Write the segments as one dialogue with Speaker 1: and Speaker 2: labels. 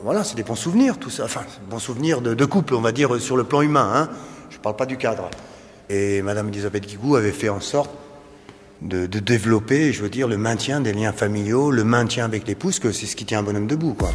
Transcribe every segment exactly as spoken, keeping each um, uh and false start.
Speaker 1: voilà, c'est des bons souvenirs, tout ça. Enfin, des bons souvenirs de, de couple, on va dire, sur le plan humain. Hein. Je ne parle pas du cadre. Et Madame Elisabeth Guigou avait fait en sorte de, de développer, je veux dire, le maintien des liens familiaux, le maintien avec l'épouse, que c'est ce qui tient un bonhomme debout, quoi.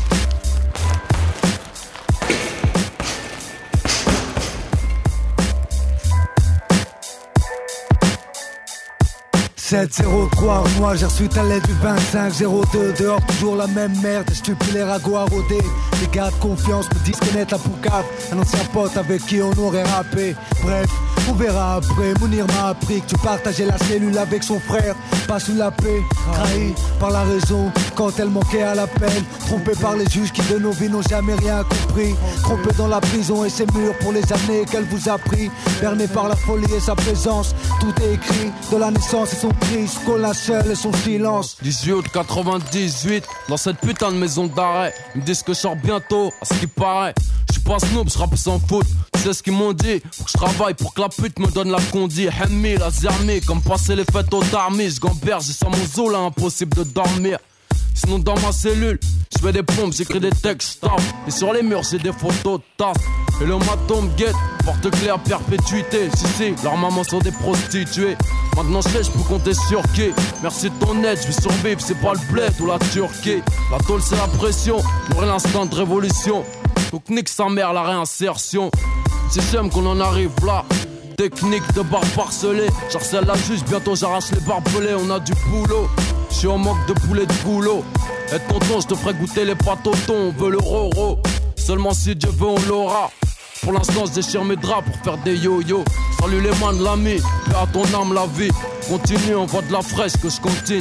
Speaker 2: sept zéro trois, moi j'ai reçu ta lettre du vingt-cinq zéro deux. Dehors toujours la même merde, stupide les ragots à rôder. Les gars de confiance me disent connaître la poucave. Un ancien pote avec qui on aurait rappé. Bref, on verra après. Mounir m'a appris que tu partageais la cellule avec son frère. Pas sous la paix, trahi par la raison quand elle manquait à l'appel. Trompé par les juges qui de nos vies n'ont jamais rien compris. Trompé dans la prison et ses murs pour les années qu'elle vous a pris. Berné par la folie et sa présence, tout est écrit de la naissance et son cri, Colin seul et son silence.
Speaker 3: dix-huit août quatre-vingt-dix-huit, dans cette putain de maison d'arrêt. Ils me disent que je sors bientôt, à ce qui paraît. J'suis pas snob, j'rappe sans faute. Tu sais ce qu'ils m'ont dit, faut que je travaille pour que la pute me donne la condi. Hemmi, la zermi, comme passer les fêtes au tarmi. J'gamberge, j'ai sans mon zoo là, impossible de dormir. Sinon dans ma cellule, je fais des pompes, j'écris des textes, tape. Et sur les murs j'ai des photos de tasses. Et le maton me guette, porte claire, perpétuité. Si si, leurs mamans sont des prostituées. Maintenant je sais, je peux compter sur qui. Merci de ton aide, je vais survivre, c'est pas le bled ou la Turquie. La tôle c'est la pression, nourrir l'instant de révolution. Donc nique sa mère la réinsertion. Si j'aime qu'on en arrive là. Technique de barbe parcelée, j'harcèle la juge, bientôt j'arrache les barbelés, on a du boulot. J'suis en manque de poulet de boulot. Et tonton, j'te ferai goûter les pâtes au thon, on veut le roro. Seulement si Dieu veut, on l'aura. Pour l'instant, j'déchire mes draps pour faire des yo-yo. Salut les man, l'ami, paix à ton âme, la vie. Continue, on voit de la fraîche que je continue.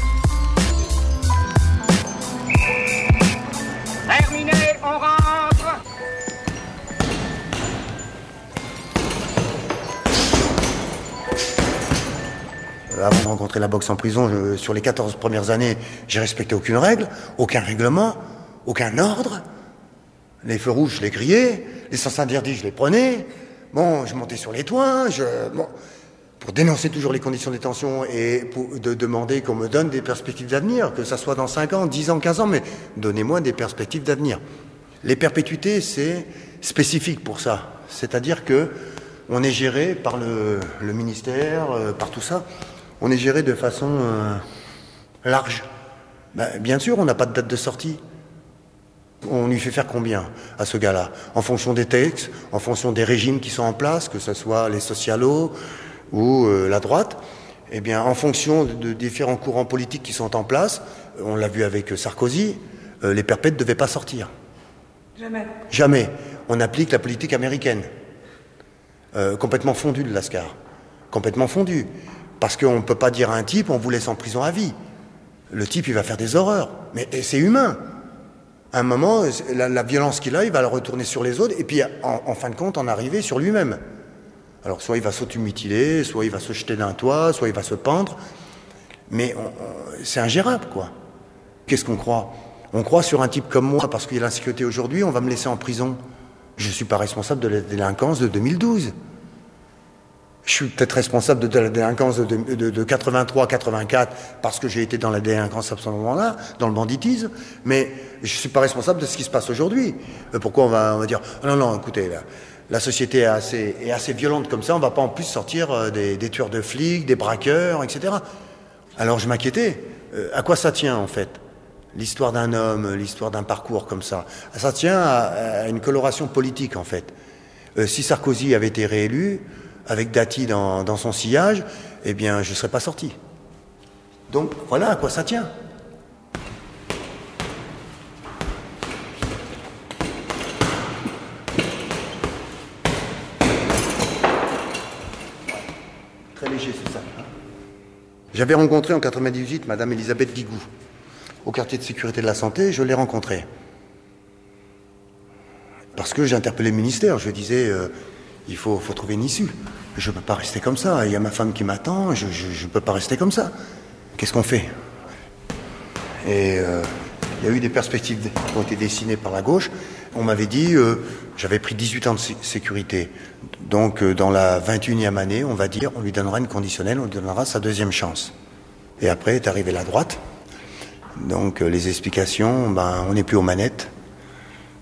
Speaker 4: Terminé, on rentre.
Speaker 1: Avant de rencontrer la boxe en prison, je, sur les quatorze premières années, j'ai respecté aucune règle, aucun règlement, aucun ordre. Les feux rouges, je les grillais, les sens interdits, je les prenais. Bon, je montais sur les toits, je, bon, pour dénoncer toujours les conditions de détention et pour de demander qu'on me donne des perspectives d'avenir, que ça soit dans cinq ans, dix ans, quinze ans, mais donnez-moi des perspectives d'avenir. Les perpétuités, c'est spécifique pour ça. C'est-à-dire que on est géré par le, le ministère, euh, par tout ça. On est géré de façon euh, large. Ben, bien sûr, on n'a pas de date de sortie. On lui fait faire combien à ce gars-là? En fonction des textes, en fonction des régimes qui sont en place, que ce soit les socialos ou euh, la droite, eh bien, en fonction de, de différents courants politiques qui sont en place, on l'a vu avec Sarkozy, euh, les perpètes ne devaient pas sortir.
Speaker 5: Jamais.
Speaker 1: Jamais. On applique la politique américaine. Euh, complètement fondue de Lascar. Complètement fondue. Parce qu'on ne peut pas dire à un type, on vous laisse en prison à vie. Le type, il va faire des horreurs. Mais c'est humain. À un moment, la, la violence qu'il a, il va la retourner sur les autres, et puis en, en fin de compte, en arriver sur lui-même. Alors, soit il va s'automutiler, soit il va se jeter d'un toit, soit il va se pendre. Mais on, on, c'est ingérable, quoi. Qu'est-ce qu'on croit? On croit sur un type comme moi, parce qu'il y a l'insécurité aujourd'hui, on va me laisser en prison. Je ne suis pas responsable de la délinquance de deux mille douze. Je suis peut-être responsable de la délinquance de, de, de quatre-vingt-trois quatre-vingt-quatre parce que j'ai été dans la délinquance à ce moment-là, dans le banditisme, mais je ne suis pas responsable de ce qui se passe aujourd'hui. Pourquoi on va, on va dire oh non, non, écoutez, la, la société est assez, est assez violente comme ça, on ne va pas en plus sortir des, des tueurs de flics, des braqueurs, et cetera. Alors je m'inquiétais. Euh, à quoi ça tient en fait? L'histoire d'un homme, l'histoire d'un parcours comme ça. Ça tient à, à une coloration politique en fait. Euh, si Sarkozy avait été réélu, avec Dati dans, dans son sillage, eh bien, je ne serais pas sorti. Donc, voilà à quoi ça tient. Très léger, c'est ça. Hein. J'avais rencontré en quatre-vingt-dix-huit Madame Elisabeth Guigou, au quartier de sécurité de la santé, je l'ai rencontrée. Parce que j'ai interpellé le ministère, je disais... Euh, Il faut, faut trouver une issue. Je ne peux pas rester comme ça. Il y a ma femme qui m'attend. Je ne peux pas rester comme ça. Qu'est-ce qu'on fait? Et euh, il y a eu des perspectives qui ont été dessinées par la gauche. On m'avait dit, euh, j'avais pris dix-huit ans de sé- sécurité. Donc, euh, dans la vingt et unième année, on va dire, on lui donnera une conditionnelle, on lui donnera sa deuxième chance. Et après est arrivée la droite. Donc, euh, les explications, ben, on n'est plus aux manettes.